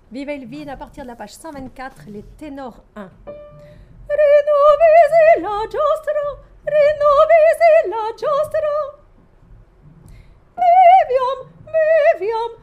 Viva Elvine, à partir de la page 124, les ténors 1. Rinnovisi la giostra, rinnovisi la giostra. Viviam, viviam,